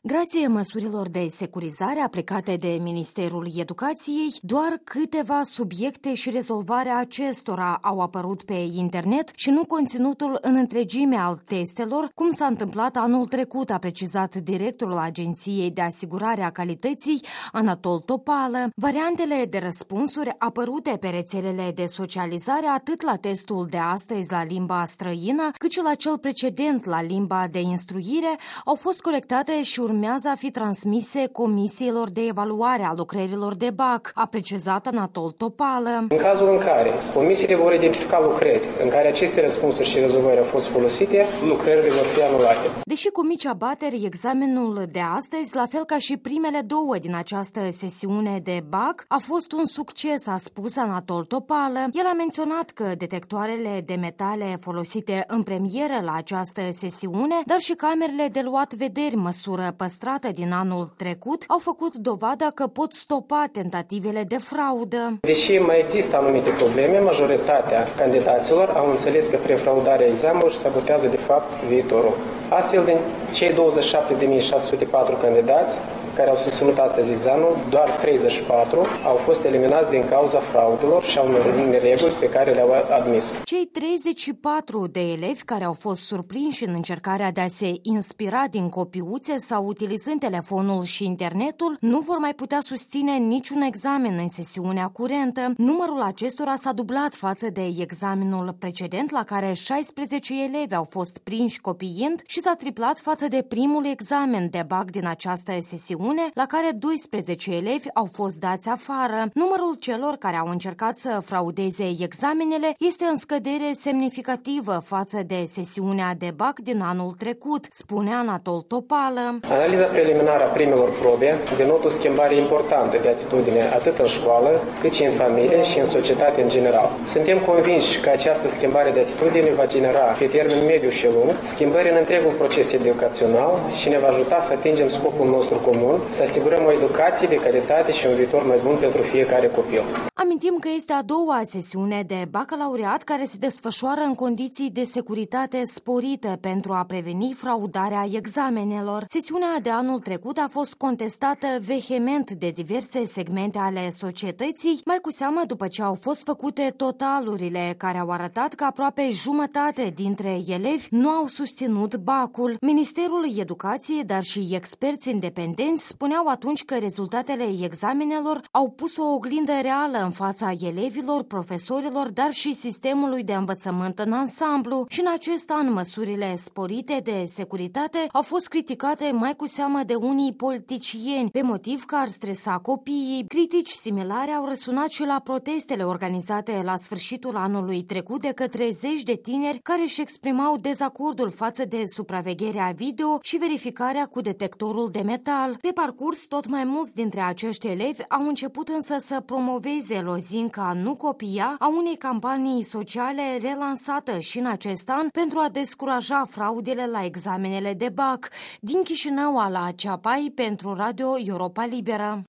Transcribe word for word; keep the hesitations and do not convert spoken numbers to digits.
Grație măsurilor de securizare aplicate de Ministerul Educației, doar câteva subiecte și rezolvarea acestora au apărut pe internet și nu conținutul în întregime al testelor, cum s-a întâmplat anul trecut, a precizat directorul Agenției de Asigurare a Calității, Anatol Topală. Variantele de răspunsuri apărute pe rețelele de socializare atât la testul de astăzi la limba străină, cât și la cel precedent la limba de instruire au fost colectate și urmează a fi transmise comisiilor de evaluare a lucrărilor de B A C, a precizat Anatol Topală. În cazul în care comisiile vor identifica lucrări în care aceste răspunsuri și rezolvări au fost folosite, lucrările vor fi anulate. Deși cu mici abateri, examenul de astăzi, la fel ca și primele două din această sesiune de B A C, a fost un succes, a spus Anatol Topală. El a menționat că detectoarele de metale folosite în premieră la această sesiune, dar și camerele de luat vederi, măsură păstrată din anul trecut, au făcut dovada că pot stopa tentativele de fraudă. Deși mai există anumite probleme, majoritatea candidaților au înțeles că prin fraudarea examenului sabotează de fapt viitorul. Astfel, din cei douăzeci și șapte de mii șase sute patru candidați care au susținut astăzi examenul, doar treizeci și patru au fost eliminați din cauza fraudelor și a unor nereguli pe care le-au admis. Cei treizeci și patru de elevi care au fost surprinși în încercarea de a se inspira din copiuțe sau utilizând telefonul și internetul nu vor mai putea susține niciun examen în sesiunea curentă. Numărul acestora s-a dublat față de examenul precedent, la care șaisprezece elevi au fost prinși copiind, și s-a triplat față de primul examen de B A C din această sesiune, la care doisprezece elevi au fost dați afară. Numărul celor care au încercat să fraudeze examenele este în scădere semnificativă față de sesiunea de B A C din anul trecut, spune Anatol Topală. Analiza preliminară a primelor probe denotă o schimbare importantă de atitudine atât în școală, cât și în familie și în societate în general. Suntem convinși că această schimbare de atitudine va genera, pe termen mediu și lung, schimbări în întregul proces educațional și ne va ajuta să atingem scopul nostru comun, să asigurăm o educație de calitate și un viitor mai bun pentru fiecare copil. Amintim că este a doua sesiune de bacalaureat care se desfășoară în condiții de securitate sporită pentru a preveni fraudarea examenelor. Sesiunea de anul trecut a fost contestată vehement de diverse segmente ale societății, mai cu seamă după ce au fost făcute totalurile care au arătat că aproape jumătate dintre elevi nu au susținut B A C-ul. Ministerul Educației, dar și experți independenți spuneau atunci că rezultatele examenelor au pus o oglindă reală în fața elevilor, profesorilor, dar și sistemului de învățământ în ansamblu. Și în acest an, măsurile sporite de securitate au fost criticate mai cu seamă de unii politicieni, pe motiv că ar stresa copiii. Critici similare au răsunat și la protestele organizate la sfârșitul anului trecut de către zeci de tineri care își exprimau dezacordul față de supravegherea video și verificarea cu detectorul de metal. Pe parcurs, tot mai mulți dintre acești elevi au început însă să promoveze lozinca Nu copia, a unei campanii sociale relansată și în acest an pentru a descuraja fraudele la examenele de B A C. Din Chișinău, Ala Ceapai, pentru Radio Europa Liberă.